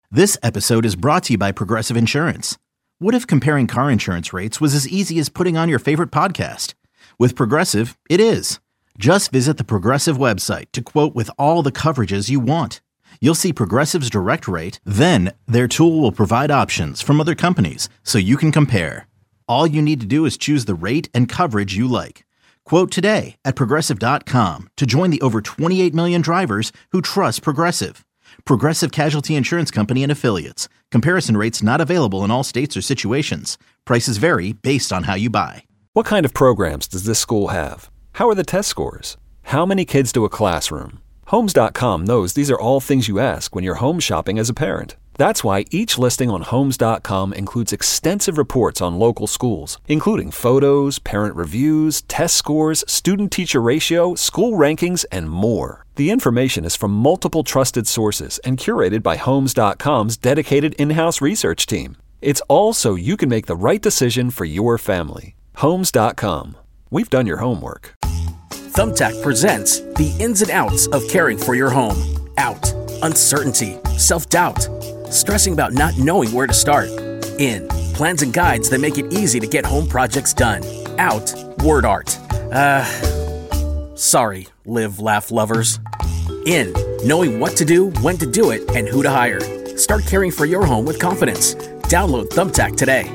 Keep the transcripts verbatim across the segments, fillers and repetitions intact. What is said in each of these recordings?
This episode is brought to you by Progressive Insurance. What if comparing car insurance rates was as easy as putting on your favorite podcast? With Progressive, it is. Just visit the Progressive website to quote with all the coverages you want. You'll see Progressive's direct rate, then their tool will provide options from other companies so you can compare. All you need to do is choose the rate and coverage you like. Quote today at Progressive dot com to join the over twenty-eight million drivers who trust Progressive. Progressive Casualty Insurance Company and Affiliates. Comparison rates not available in all states or situations. Prices vary based on how you buy. What kind of programs does this school have? How are the test scores? How many kids do a classroom? Homes dot com knows these are all things you ask when you're home shopping as a parent. That's why each listing on Homes dot com includes extensive reports on local schools, including photos, parent reviews, test scores, student-teacher ratio, school rankings, and more. The information is from multiple trusted sources and curated by Homes dot com's dedicated in-house research team. It's all so you can make the right decision for your family. Homes dot com. We've done your homework. Thumbtack presents the ins and outs of caring for your home. Out. Uncertainty. Self-doubt. Stressing about not knowing where to start. In. Plans and guides that make it easy to get home projects done. Out. Word art. Uh, sorry, live, laugh lovers. In. Knowing what to do, when to do it, and who to hire. Start caring for your home with confidence. Download Thumbtack today.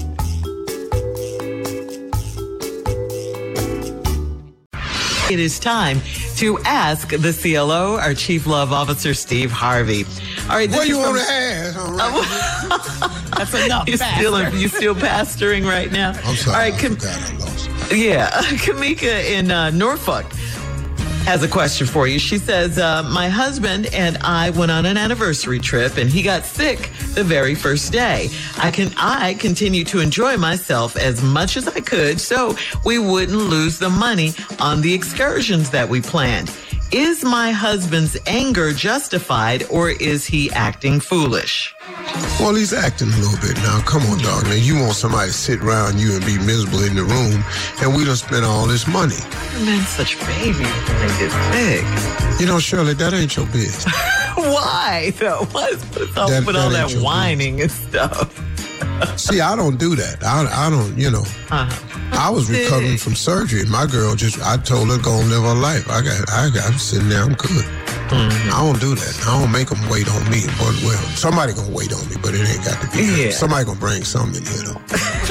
It is time to ask the C L O, our Chief Love Officer, Steve Harvey. All right, what do you from, want to ask? All right. That's enough. You're still, you still pastoring right now? I'm sorry. All right, Cam- I lost. Yeah, Kamika in uh, Norfolk has a question for you. She says, uh, my husband and I went on an anniversary trip and he got sick the very first day. I can I continue to enjoy myself as much as I could so we wouldn't lose the money on the excursions that we planned. Is my husband's anger justified or is he acting foolish? Well, he's acting a little bit now. Come on, dog. Now, you want somebody to sit around you and be miserable in the room, and we done spent all this money. Man's such babies when they get sick. You know, Shirley, that ain't your business. Why, though? What's with all that, with all that, that whining business. And stuff? See, I don't do that. I, I don't, you know. Uh-huh. I was recovering from surgery. My girl just, I told her, go and live her life. I got, I got, I'm sitting there, I'm good. Mm-hmm. I don't do that. I don't make them wait on me. But, well, somebody gonna wait on me, but it ain't got to be yeah. Somebody gonna bring something in here, though.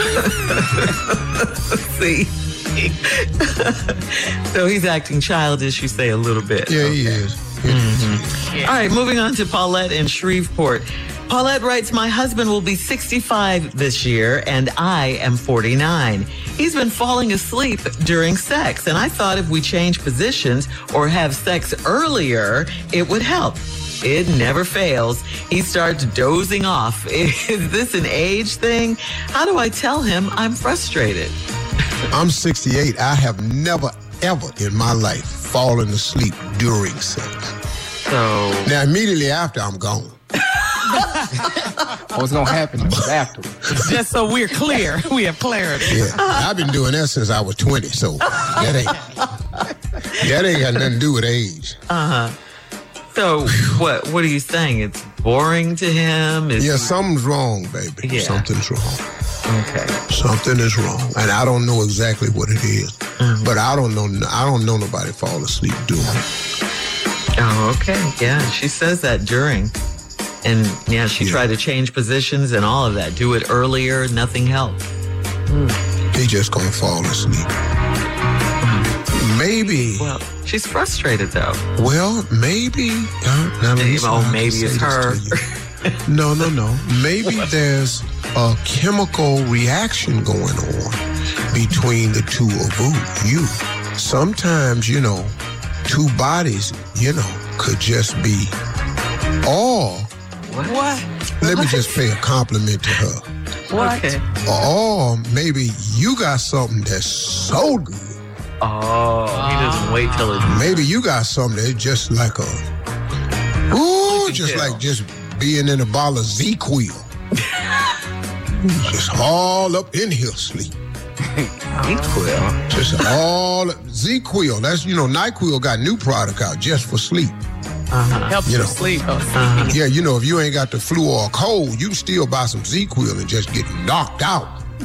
See? So he's acting childish, you say, a little bit. Yeah, okay. he is. Yeah, mm-hmm. yeah. All right, moving on to Paulette in Shreveport. Paulette writes, my husband will be sixty-five this year, and I am forty-nine. He's been falling asleep during sex, and I thought if we change positions or have sex earlier, it would help. It never fails. He starts dozing off. Is this an age thing? How do I tell him I'm frustrated? I'm sixty-eight. I have never, ever in my life fallen asleep during sex. So now, immediately after, I'm gone. What's gonna happen afterwards? Just so we're clear, we have clarity. Yeah, I've been doing that since I was twenty, so that ain't that ain't got nothing to do with age. Uh huh. So what? What are you saying? It's boring to him? Is yeah, he... something's wrong, baby. Yeah. Something's wrong. Okay. Something is wrong, and I don't know exactly what it is. Mm-hmm. But I don't know. I don't know nobody fall asleep doing it. Oh, okay. Yeah, she says that during. And, yeah, she yeah. tried to change positions and all of that. Do it earlier, nothing helped. Mm. He just gonna fall asleep. Mm. Maybe. Well, she's frustrated, though. Well, maybe. Uh, now maybe oh, maybe it's her. no, no, no. Maybe there's a chemical reaction going on between the two of you. Sometimes, you know, two bodies, you know, could just be all. What? What? Let me just pay a compliment to her. What? Okay. Or maybe you got something that's so good. Oh, he doesn't wait till it. Maybe you got something that's just like a, ooh, just tell. like just being in a bottle of Z-Quil. Just all up in here sleep. Z-Quil? Just all, Z-Quil. That's, you know, NyQuil got new product out just for sleep. Uh-huh. Helps you you know. sleep. Uh-huh. Yeah, you know, if you ain't got the flu or a cold, you can still buy some Z-Quil and just get knocked out.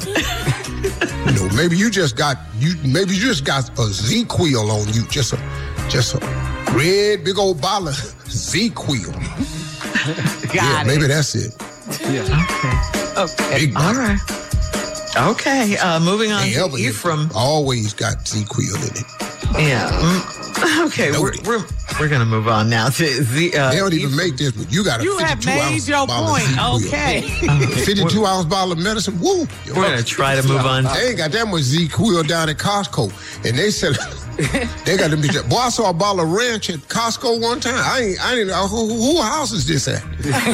You know, maybe you just got you. Maybe you just got a Z-Quil on you. Just a, just a red big old bottle of Z-Quil. Got yeah, it. maybe that's it. Okay. Okay. Big All bottle. right. Okay, uh, moving on Hey, to Elba, Ephraim. always got Z-Quil in it. Yeah. Mm, okay, we're, Noted. we're we're gonna move on now to the. Uh, They don't even Ephraim. make this, but you got a You have fifty-two made ounce your bottle of point. Z-Quil. Okay. fifty-two ounce bottle of medicine. Woo! We're gonna try to move on. They ain't got that much Z-Quil down at Costco, and they said they got to be. Boy, I saw a bottle of ranch at Costco one time. I ain't. I didn't know who, who house is this at.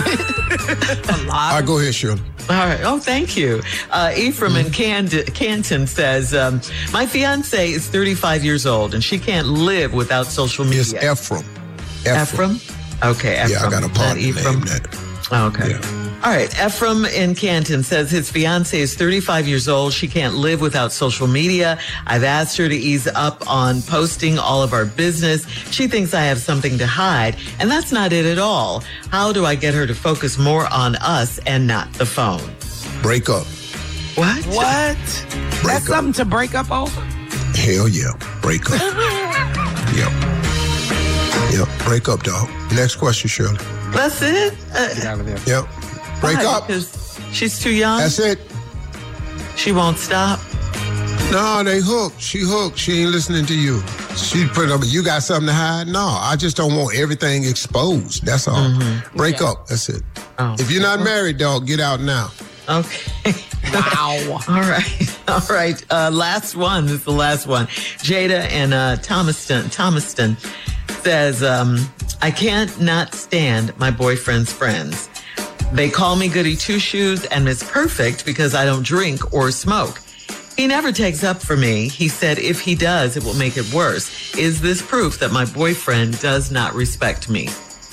A lot. All right, go ahead, Shirley. All right. Oh, thank you. Uh, Ephraim in Cand- Canton says, um, my fiance is thirty-five years old and she can't live without social media. It's Ephraim. Ephraim? Okay, Ephraim. Yeah, I got a Not partner Ephraim. named that. Okay. Yeah. All right. Ephraim in Canton says his fiance is thirty-five years old. She can't live without social media. I've asked her to ease up on posting all of our business. She thinks I have something to hide, and that's not it at all. How do I get her to focus more on us and not the phone? Break up. What? What? Break That's up. something to break up over? Hell yeah. Break up. Yep. Yep. Break up, dog. Next question, Shirley. That's it? Uh, Get out of there. Yep. Break why? up. Because she's too young? That's it. She won't stop? No, they hooked. She hooked. She ain't listening to you. She put up, you got something to hide? No, I just don't want everything exposed. That's all. Mm-hmm. Break up. That's it. Oh. If you're not married, dog, get out now. Okay. Wow. All right. All right. Uh, last one. This is the last one. Jada and uh, Thomaston, Thomaston says, um, I can't not stand my boyfriend's friends. They call me Goody Two-Shoes and Miss Perfect because I don't drink or smoke. He never takes up for me. He said if he does, it will make it worse. Is this proof that my boyfriend does not respect me?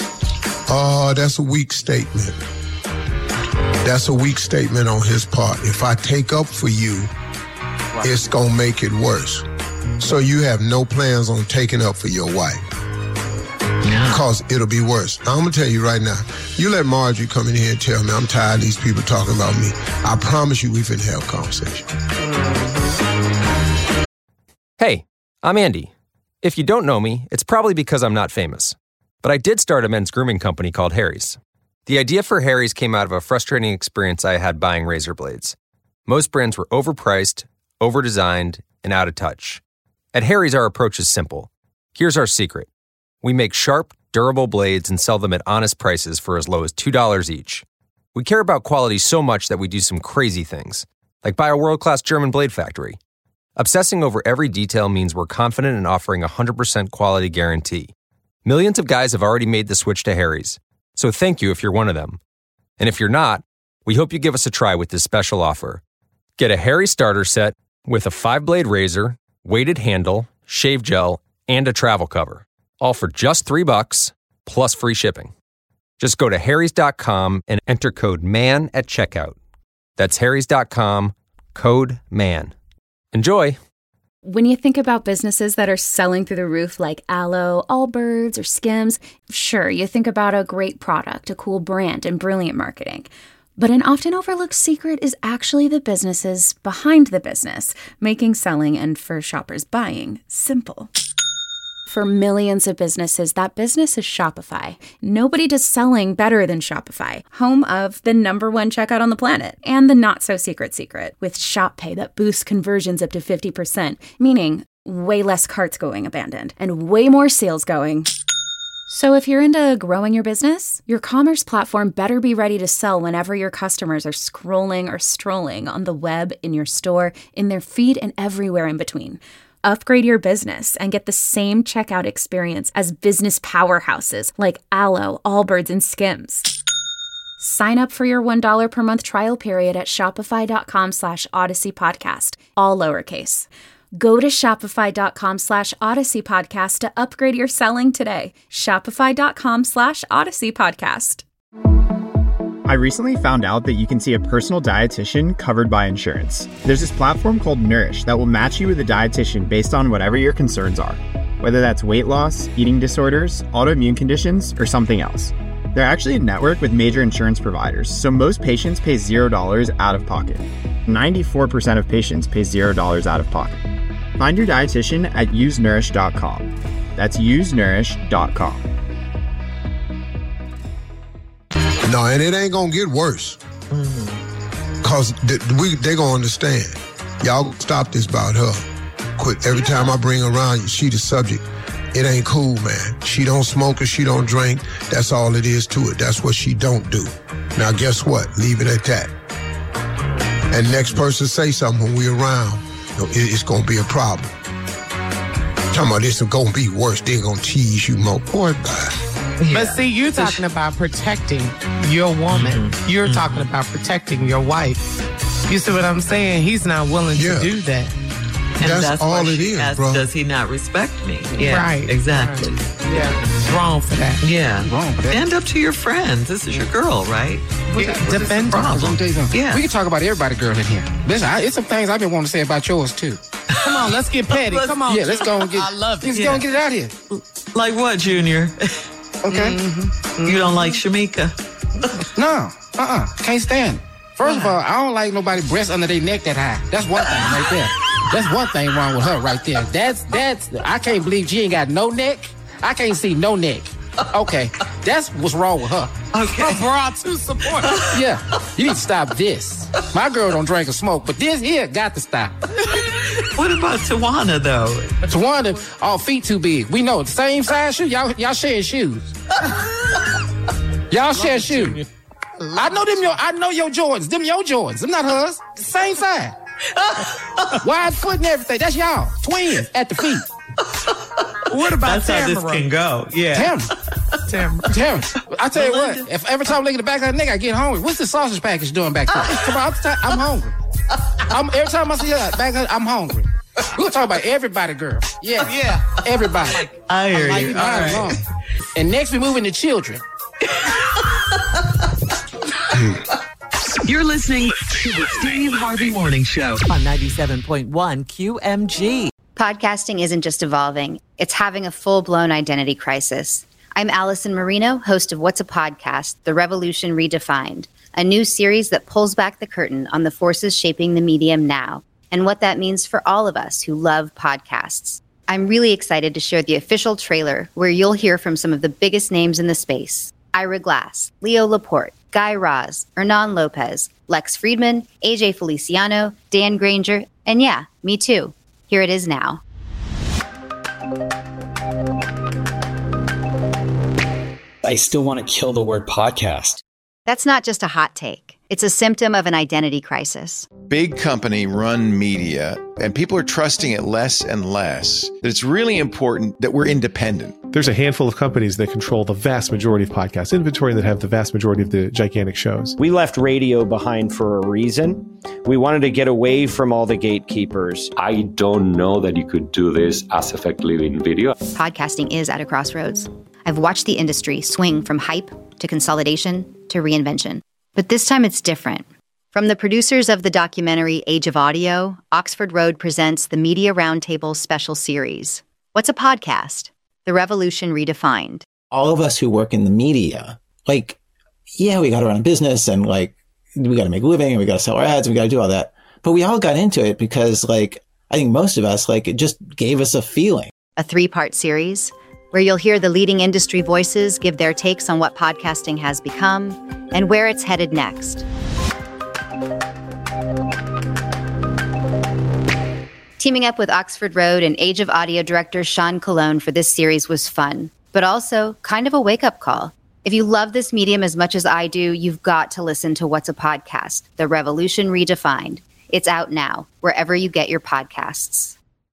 Oh, that's a weak statement. That's a weak statement on his part. If I take up for you, it's going to make it worse. So you have no plans on taking up for your wife. No. Because it'll be worse. I'm going to tell you right now, you let Marjorie come in here and tell me I'm tired of these people talking about me. I promise you we finna have a conversation. Hey, I'm Andy. If you don't know me, it's probably because I'm not famous. But I did start a men's grooming company called Harry's. The idea for Harry's came out of a frustrating experience I had buying razor blades. Most brands were overpriced, overdesigned, and out of touch. At Harry's, our approach is simple. Here's our secret. We make sharp, durable blades and sell them at honest prices for as low as two dollars each. We care about quality so much that we do some crazy things, like buy a world-class German blade factory. Obsessing over every detail means we're confident in offering a one hundred percent quality guarantee. Millions of guys have already made the switch to Harry's, so thank you if you're one of them. And if you're not, we hope you give us a try with this special offer. Get a Harry's starter set with a five-blade razor, weighted handle, shave gel, and a travel cover. All for just three bucks, plus free shipping. Just go to harrys dot com and enter code MAN at checkout. That's harrys dot com, code MAN. Enjoy! When you think about businesses that are selling through the roof like Aloe, Allbirds, or Skims, sure, you think about a great product, a cool brand, and brilliant marketing. But an often overlooked secret is actually the businesses behind the business, making selling and, for shoppers, buying simple. For millions of businesses, that business is Shopify. Nobody does selling better than Shopify, home of the number one checkout on the planet, and the not-so-secret secret, with Shop Pay that boosts conversions up to fifty percent, meaning way less carts going abandoned, and way more sales going. So if you're into growing your business, your commerce platform better be ready to sell whenever your customers are scrolling or strolling on the web, in your store, in their feed, and everywhere in between. Upgrade your business and get the same checkout experience as business powerhouses like Aloe, Allbirds, and Skims. Sign up for your one dollar per month trial period at shopify.com slash Odyssey Podcast, all lowercase. Go to shopify.com slash Odyssey Podcast to upgrade your selling today. Shopify.com slash Odyssey Podcast. I recently found out that you can see a personal dietitian covered by insurance. There's this platform called Nourish that will match you with a dietitian based on whatever your concerns are. whether that's weight loss, eating disorders, autoimmune conditions, or something else. They're actually a network with major insurance providers, so most patients pay zero dollars out of pocket. ninety-four percent of patients pay zero dollars out of pocket. Find your dietitian at use nourish dot com. That's use nourish dot com. No, and it ain't gonna get worse. Cause th- we they gonna understand. Y'all stop this about her. Quick. Every time I bring her around, she the subject. It ain't cool, man. She don't smoke or she don't drink. That's all it is to it. That's what she don't do. Now, guess what? Leave it at that. And next person say something when we around, it, it's gonna be a problem. Talking about this is gonna be worse. They're gonna tease you more. Boy, bye. Yeah. But see, you're talking about protecting your woman. Mm-hmm. You're mm-hmm. talking about protecting your wife. You see what I'm saying? He's not willing yeah. to do that. And that's, that's all it is, asked, bro. Does he not respect me? Yeah, right. Exactly. Right. Yeah. It's wrong for that. Yeah. Wrong for that. Stand up to your friends. This is your girl, right? What, yeah. what Defend her. Yeah. We can talk about everybody girl in here. Listen, I, it's some things I've been wanting to say about yours, too. Come on, let's get petty. let's, Come on. Yeah, let's go and get I love it. Let's yeah. go and get it out here. Like what, Junior? Okay. Mm-hmm. You don't like Shamika? No. Uh-uh. Can't stand it. First of all, I don't like nobody breasts under their neck that high. That's one thing right there. That's one thing wrong with her right there. That's, that's, I can't believe she ain't got no neck. I can't see no neck. Okay. That's what's wrong with her. Okay. Her bra too supportive. Yeah. You need to stop this. My girl don't drink or smoke, but this here got to stop. What about Tawana, though? Tawana, all feet too big. We know, the same size shoe. Y'all, y'all share shoes. Y'all share shoes. I know them your, I know your Jordans. Them your Jordans. Them not hers. The same size. Wide foot and everything. That's y'all. Twins at the feet. What about That's how Tamara? this can go. Yeah. Tamara. Tamara. Tamara. I tell you what, if every time I look at the back of her neck, I get hungry. What's the sausage package doing back there? Come on, I'm, t- I'm hungry. I'm, every time I see her back there, I'm hungry. We'll talk about everybody, girl. Yeah. Yeah. Everybody. I hear like, you. All right. Along. And next we move into children. You're listening to the Steve Harvey Morning Show on ninety-seven point one Q M G. Podcasting isn't just evolving, it's having a full-blown identity crisis. I'm Allison Marino, host of What's a Podcast? The Revolution Redefined, a new series that pulls back the curtain on the forces shaping the medium now and what that means for all of us who love podcasts. I'm really excited to share the official trailer where you'll hear from some of the biggest names in the space. Ira Glass, Leo Laporte, Guy Raz, Hernan Lopez, Lex Friedman, A J Feliciano, Dan Granger, and yeah, me too. Here it is now. I still want to kill the word podcast. That's not just a hot take. It's a symptom of an identity crisis. Big company run media, and people are trusting it less and less. That it's really important that we're independent. There's a handful of companies that control the vast majority of podcast inventory that have the vast majority of the gigantic shows. We left radio behind for a reason. We wanted to get away from all the gatekeepers. I don't know that you could do this as effectively in video. Podcasting is at a crossroads. I've watched the industry swing from hype to consolidation to reinvention. But this time it's different. From the producers of the documentary Age of Audio, Oxford Road presents the Media Roundtable special series. What's a podcast? The Revolution Redefined. All of us who work in the media, like, yeah, we got to run a business and like, we got to make a living and we got to sell our ads and we got to do all that. But we all got into it because like, I think most of us, like, it just gave us a feeling. A three-part series where you'll hear the leading industry voices give their takes on what podcasting has become and where it's headed next. Teaming up with Oxford Road and Age of Audio director Sean Colon for this series was fun, but also kind of a wake-up call. If you love this medium as much as I do, you've got to listen to What's a Podcast? The Revolution Redefined. It's out now, wherever you get your podcasts.